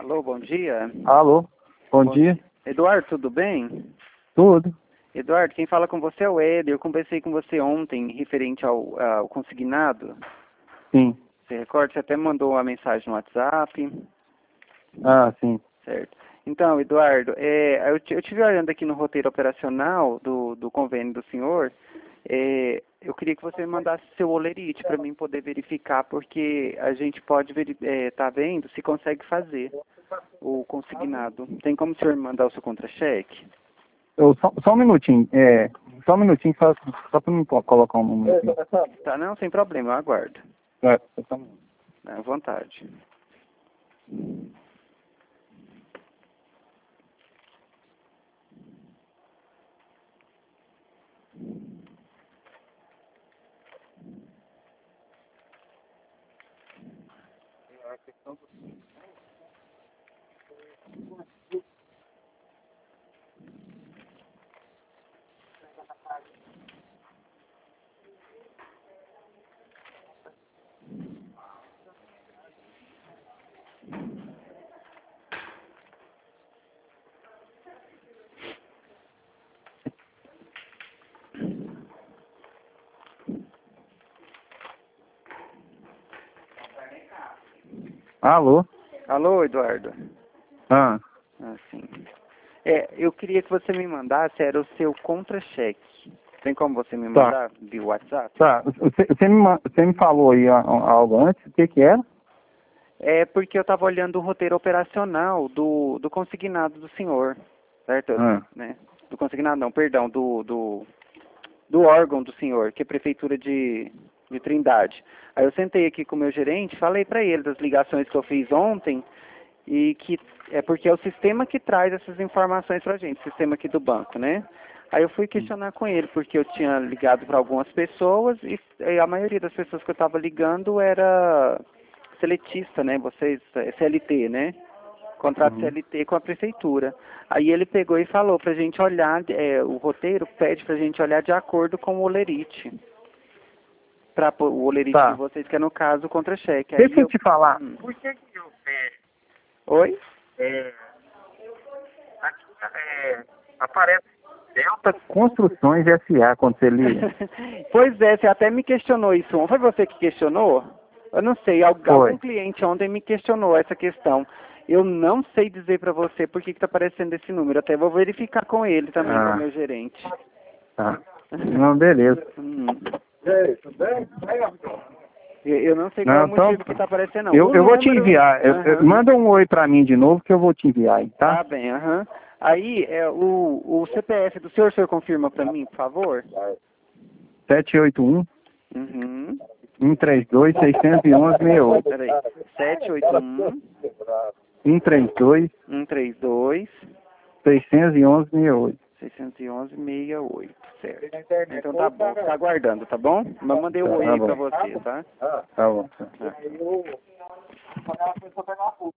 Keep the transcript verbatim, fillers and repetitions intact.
Alô, bom dia. Alô, bom, Bom dia. dia. Eduardo, tudo bem? Tudo. Eduardo, quem fala com você é o Éder. Eu conversei com você ontem referente ao, ao consignado. Sim. Você recorda? Você até mandou uma mensagem no WhatsApp. Ah, sim. Certo. Então, Eduardo, é, eu, t- eu tive olhando aqui no roteiro operacional do, do convênio do senhor. É, eu queria que você mandasse seu olerite para mim poder verificar, porque a gente pode estar é, tá vendo se consegue fazer o consignado. Tem como o senhor mandar o seu contra-cheque? Eu, só, só um minutinho. É, só um minutinho, só, só para me co- colocar um número aqui. Tá, não, sem problema, eu aguardo. É, só um minuto. À vontade. Alô? Alô, Eduardo? Ah, Ah, sim. É, eu queria que você me mandasse, era o seu contra-cheque. Tem como você me tá. mandar via WhatsApp? Tá. Você, você, me, ma- você me falou aí a- a- algo antes, o que que era? É porque eu estava olhando o roteiro operacional do, do consignado do senhor, certo? Ah, Né? Do consignado não, perdão, do, do, do órgão do senhor, que é a Prefeitura de, de Trindade. Aí eu sentei aqui com o meu gerente, falei para ele das ligações que eu fiz ontem, e que é porque é o sistema que traz essas informações para a gente, o sistema aqui do banco, né? Aí eu fui questionar com ele, porque eu tinha ligado para algumas pessoas e, e a maioria das pessoas que eu estava ligando era seletista, né? Vocês, é C L T, né? Contrato uhum. C L T com a prefeitura. Aí ele pegou e falou pra gente olhar, é, o roteiro pede pra gente olhar de acordo com o olerite. Pra, pôr o olerite de Tá. vocês, que é no caso o contra-cheque. Aí Deixa eu eu... te falar. Hum. Por que que eu... É, Oi? é, aqui é, aparece Delta Construções S A quando você liga. Pois é, você até me questionou isso. Foi você que questionou? Eu não sei, al- Foi. algum cliente ontem me questionou essa questão. Eu não sei dizer pra você por que que tá aparecendo esse número. Até vou verificar com ele também, com o Ah, meu gerente. tá. Não, beleza. Hum. Eu eu não sei qual é Não, o então, motivo que tá aparecendo, não. eu, O eu vou te número... enviar. Eu- eu- Aham. manda um oi pra mim de novo que eu vou te enviar aí, Tá tá? bem, aham. Aí, é, o, o C P F do senhor, o senhor confirma pra mim, por favor? sete oito um, Uhum. um três dois, seis um um, seis oito. Peraí. sete oito um, um três dois, um três dois, seis um um, seis oito. seis um um, seis oito, certo. Então tá bom, tá aguardando, tá bom? Mas mandei o Tá, oi tá aí pra bom. você, tá? Tá bom. Tá.